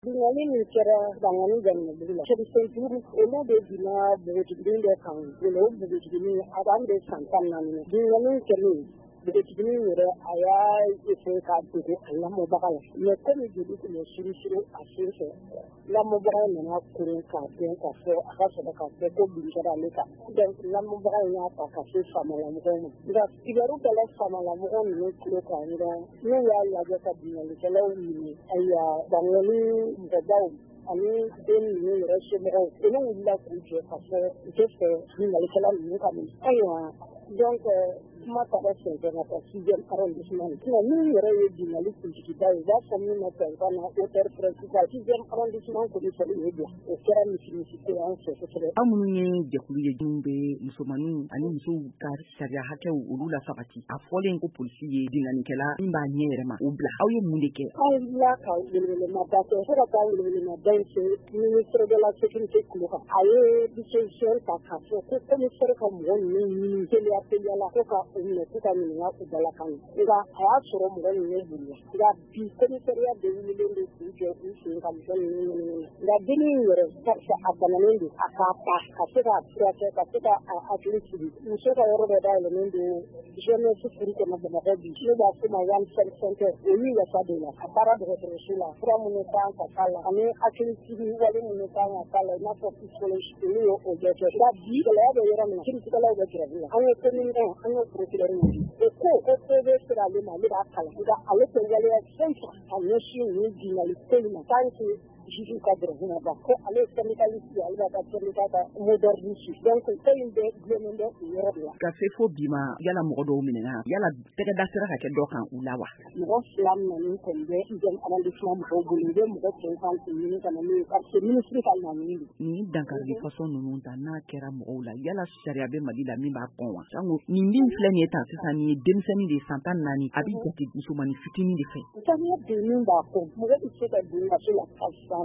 Bingali min kɛra Bangani Gaɲɛbugu la, cɛmisɛnninjugu olu de binna npogotiginin dɔ kan, o npogotiginin a b'an de san 14 na. Bingali kɛlen npogotiginin yɛrɛ a y'a essayer k'a dogo a lamɔbaga la, mais comme joli tun bɛ surusuru a sen fɛ, lamɔbaga nana koron k'a gɛn k'a fɔ a ka sɔrɔ k'a fɔ ko bin kɛra ale kan. Donc lamɔbaga in y'a ta ka se faamalamɔgɔw ma. Nka kibaru dala faamalamɔgɔ ninnu tulo kan dɔrɔn n'u y'a lajɛ ka bingalikɛlaw minɛ, ayiwa Bangani mɔgɔbaw ani den ninnu yɛrɛ somɔgɔw olu wulila k'u jɔ ka fɔ u tɛ fɛ bingalikɛla ninnu ka minɛ. Ayiwa donc kuma taara sɛnsɛn ka taa 6e arrondissement sinon min yɛrɛ ye bingali kuntigiba ye u b'a fɔ min ma tubabukan na auteur principal 6e arrondissement kɔni fɔli y'o bila o kɛra misi ko an fɛ kosɛbɛ. Aw minnu ye jɛkulu ye minnu bɛ musomaninw ani musow ka sariya hakɛw olu la sabati a fɔlen ko polisi ye binganikɛla min b'a ɲɛ yɛrɛ ma o bila aw ye mun de kɛ? Aw wulila ka welewelema da kɛ fo ka taa welewelema in se ministre de la sécurité kulo kan a ye disposition ta k'a fɔ ko commissaire ka mɔgɔ ninnu ɲini teliya la ko ka u minɛ k'u ka ɲininka u dalakan nka a y'a sɔrɔ mɔgɔ ninnu wulila nka bi commissariat de wulilen de k'u jɔ u sen ka mɔgɔ ninnu ɲini nka denni yɛrɛ karisa a bananen don a k'a ta ka se k'a furakɛ ka se ka a hakili sigi muso ka yɔrɔ dɔ dayɛlɛnen don jeunesse furu kɔnɔ Bamakɔ bi ne b'a fɔ ma One Cell Center olu wasa de la a baara dɔgɔtɔrɔso la fura minnu kan ka k'a la ani hakili sigi wale minnu kan ka k'a la i n'a fɔ psychologie olu y'o bɛɛ kɛ nka bi gɛlɛya bɛ yɔrɔ min na kiiritigɛlaw bɛ grève la an ye commune 1 an ye procureur ye ko PV sera ale ma ale b'a kalan nka ale tɛ waleya fɛn fɛ ka ɲɛsin nin bingali ko in ma tant que juge ka grève ma ban ko ale ye syndicaliste ye ale b'a ka syndicat ka modernisme donc ko in bɛɛ gulonnen bɛ o yɔrɔ de la. Ka se fo bi ma yala mɔgɔ dɔw minɛna yala tɛgɛda sera ka kɛ dɔ kan u la wa? Mɔgɔ 2 minɛnen kɔni bɛ 6e arrondissement mɔgɔw bolo u bɛ mɔgɔ 50 ɲini ka na n'o ye parce que ministre ka laɲini don. Nin dankari façon ninnu ta n'a kɛra mɔgɔw la yala sariya bɛ Mali la min b'a kɔn wa? Sango nin min filɛ nin ye tan sisan nin ye denmisɛnnin de san 14 a bɛ jate musomanin fitinin de fɛ. Sariya bɛ min b'a kɔn mɔgɔ bɛ se ka don kaso la ka san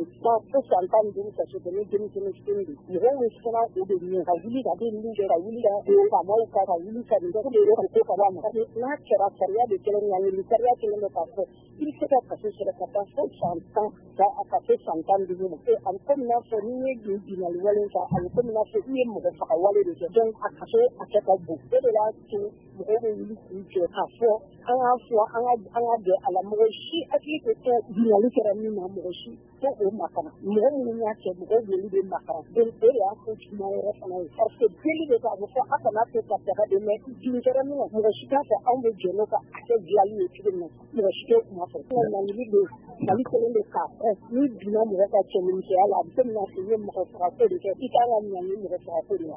15 kaso kɛ ni denmisɛnnin fitinin don mɔgɔw bɛ siran o de ɲɛ ka wuli ka den ninnu kɛ ka wuli ka faamaw ka wuli ka nin bɛɛ de ko ka bɔ a ma n'a kɛra sariya de kɛlen ɲaŋili sariya kelen bɛ k'a fɔ i bɛ se ka kaso sɔrɔ ka taa fo san 10 ka se san 15 ma a bɛ komi n'a fɔ n'i ye nin bingali wale ta a bɛ komi n'a fɔ i ye mɔgɔ faga wale de kɛ donc a kaso a kɛ ka bon o de b'a to mɔgɔw bɛ wuli k'u jɔ k'a fɔ an k'a fɔ an ka bɛn a la mɔgɔ si hakili tɛ kɛ bingali kɛra min na mɔgɔ si fo o makara mɔgɔ minnu y'a kɛ mɔgɔw joli bɛ makara donc o de y'a ko juguman yɛrɛ fana ye parce que deli de k'a fɔ a kana to ka taga de mais bin kɛra min na mɔgɔ si t'a fɛ anw bɛ jɛ n'o ka hakɛ dilanli ye cogo min na mɔgɔ si tɛ kuma fɛ ɲaŋili don Mali kelen de k'a fɔ n'i binna mɔgɔ ka cɛnimusoya la a bɛ komi n'a fɔ i ye mɔgɔ faga ko de kɛ i kan ka ɲaŋi mɔgɔ faga ko de la.